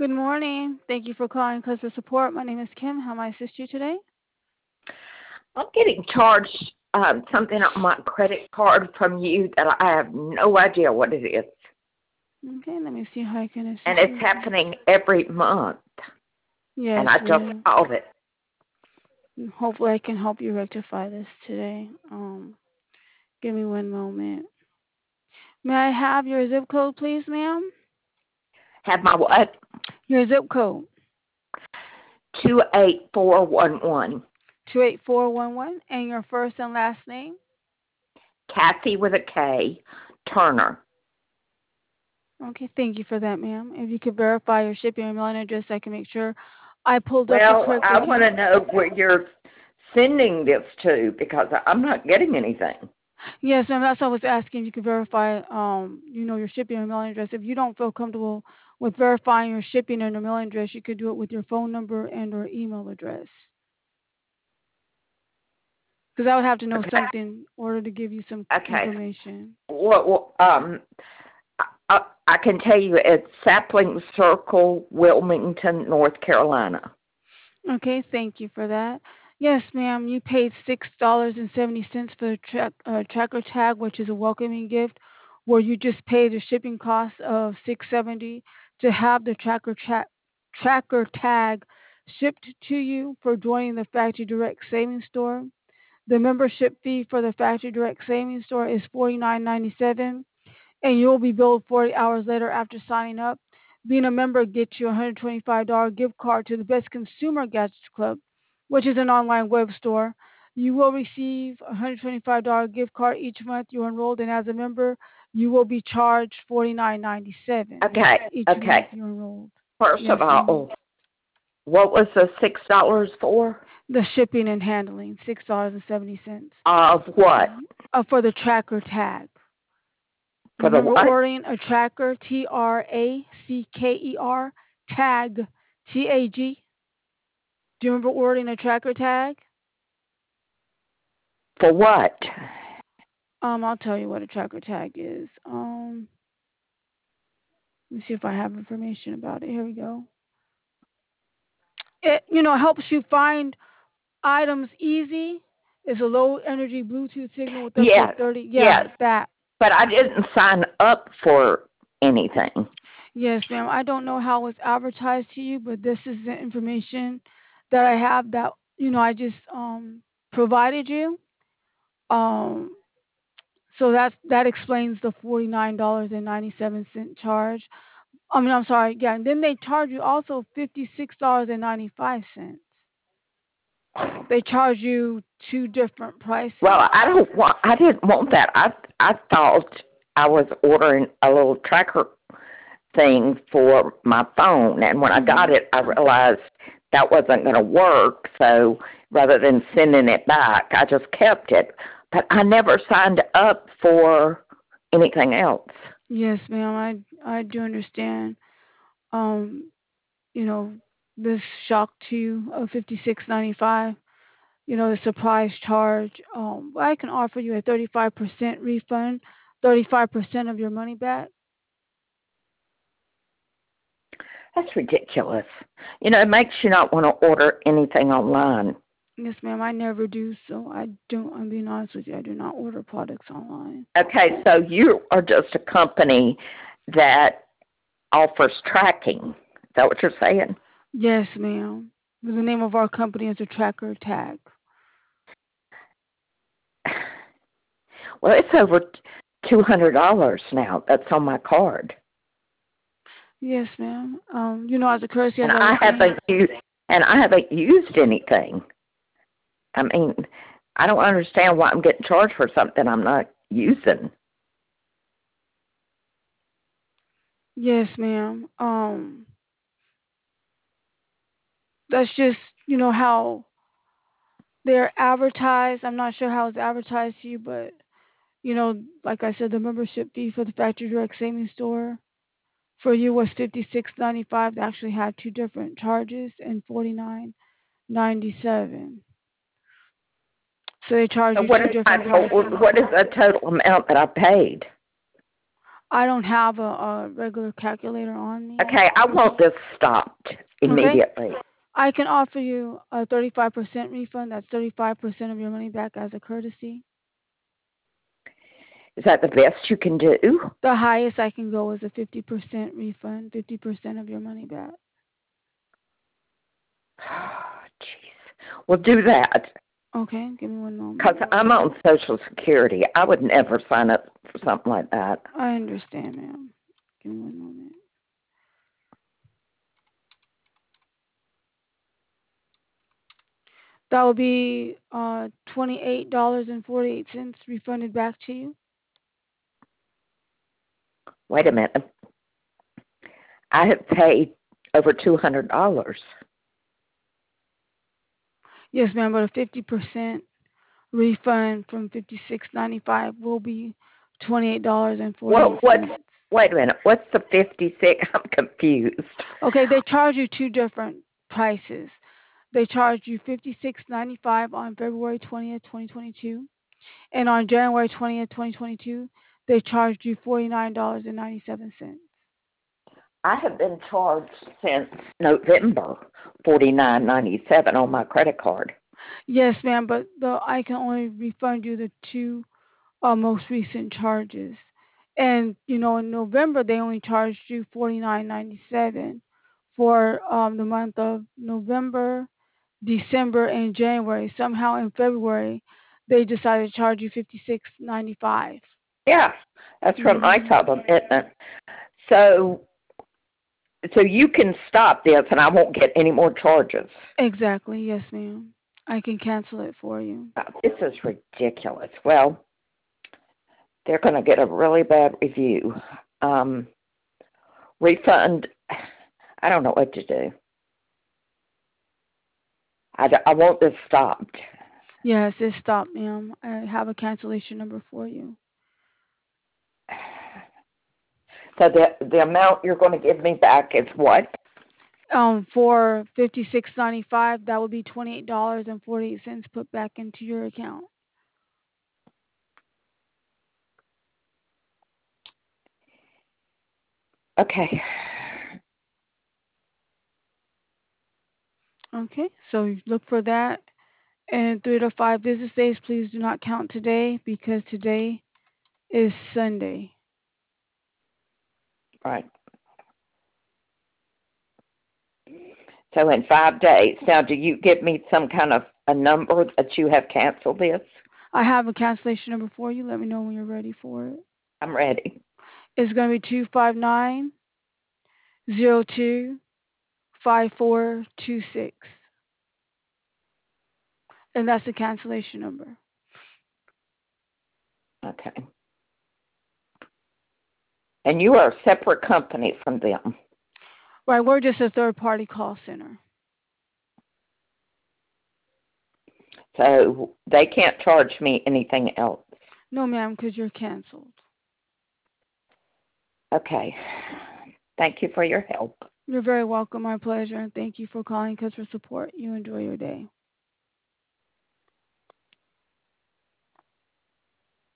Good morning. Thank you for calling Customer Support. My name is Kim. How may I assist you today? I'm getting charged something on my credit card from you that I have no idea what it is. Okay, let me see how I can And assist it's you. happening every month. And Yes, I just ma'am. called it. Hopefully I can help you rectify this today. Give me one moment. May I have your zip code, please, ma'am? Have my what? Your zip code. 28411. 28411 and your first and last name? Kathy with a K, Turner. Okay, thank you for that, ma'am. If you could verify your shipping and mailing address, I can make sure I pulled up the Well, correct I want to account. know where you're sending this to because I'm not getting anything. Yes, ma'am. That's what I was asking. If you could verify, your shipping and mailing address. If you don't feel comfortable with verifying your shipping and your mailing address, you could do it with your phone number and or email address. Because I would have to know Okay. something in order to give you some Okay. information. Well, I can tell you it's Sapling Circle, Wilmington, North Carolina. Okay, thank you for that. Yes, ma'am. You paid $6.70 for the tracker tag, which is a welcoming gift, where you just paid the shipping cost of $6.70 to have the tracker tag shipped to you for joining the Factory Direct Savings Store. The membership fee for the Factory Direct Savings Store is $49.97, and you'll be billed 40 hours later after signing up. Being a member gets you a $125 gift card to the Best Consumer Gadgets Club, which is an online web store. You will receive a $125 gift card each month you're enrolled, and as a member, you will be charged $49.97 Okay, each month okay. you're enrolled. First Yes, of ma'am. all, what was the $6 for? The shipping and handling, $6.70. Of what? For the tracker tag. You For the remember what? ordering a tracker, TRACKER, tag, TAG? Do you remember ordering a tracker tag? For what? I'll tell you what a tracker tag is. Let me see if I have information about it. Here we go. It, helps you find items easy. It's a low energy Bluetooth signal with up to Yes, 30. Yeah, yes. that. But I didn't sign up for anything. Yes, ma'am. I don't know how it's advertised to you, but this is the information that I have that I just provided you. Um, so that explains the $49.97 charge. I'm sorry. Yeah, and then they charge you also $56.95. They charge you two different prices. Well, I didn't want that. I thought I was ordering a little tracker thing for my phone, and when I got Mhm. it, I realized that wasn't going to work. So rather than sending it back, I just kept it. But I never signed up for anything else. Yes, ma'am. I do understand. Um, you know, this shock to you of 56.95. The surprise charge. I can offer you a 35% refund, 35% of your money back. That's ridiculous. It makes you not want to order anything online. Yes, ma'am. I never do. So I don't. I'm being honest with you. I do not order products online. Okay, so you are just a company that offers tracking. Is that what you're saying? Yes, ma'am. The name of our company is a Tracker Tag. Well, it's over $200 now. That's on my card, Yes, ma'am. As a courtesy, as and I was saying. I haven't used anything. I mean, I don't understand why I'm getting charged for something I'm not using. Yes, ma'am. That's just how they're advertised. I'm not sure how it's advertised to you, but like I said, the membership fee for the Factory Direct Savings Store for you was 56.95. They actually had two different charges and 49.97. So they charge So you two different prices. what is the total amount that I paid? I don't have a regular calculator on me. Okay, I want this stopped Okay. immediately. I can offer you a 35% refund. That's 35% of your money back as a courtesy. Is that the best you can do? The highest I can go is a 50% refund, 50% of your money back. Jeez. Well, do that. Okay, give me one Because moment. I'm on Social Security. I would never sign up for something like that. I understand, ma'am. Give me one moment. That will be $28.48 refunded back to you. Wait a minute. I have paid over $200. Yes, ma'am, but a 50% refund from $56.95 will be Well, what's, $28.48. wait a minute. What's the 56? I'm confused. Okay, they charge you two different prices. They charge you $56.95 on February 20th, 2022, and on January 20th, 2022, they charged you $49.97. I have been charged since November $49.97 on my credit card. Yes, ma'am, but I can only refund you the two most recent charges. And in November they only charged you $49.97 for the month of November, December, and January. Somehow in February they decided to charge you $56.95. Yeah, that's from my Mhm. problem, isn't it? So, so you can stop this, and I won't get any more charges. Exactly. Yes, ma'am. I can cancel it for you. This is ridiculous. Well, they're going to get a really bad review. Um, Refund. I don't know what to do. I want this stopped. Yes, it stopped, ma'am. I have a cancellation number for you. So the amount you're going to give me back is what? For $56.95, that would be $28.48 put back into your account. Okay. Okay, so look for that. And 3 to 5 business days, please do not count today because today is Sunday. Right. So in 5 days. Now, do you give me some kind of a number that you have canceled this? I have a cancellation number for you. Let me know when you're ready for it. I'm ready. It's going to be 259-02-5426. And that's the cancellation number. Okay. And you are a separate company from them. Right, we're just a third party call center. So they can't charge me anything else. No, ma'am, because you're canceled. Okay. Thank you for your help. You're very welcome. My pleasure. And thank you for calling Customer Support. You enjoy your day.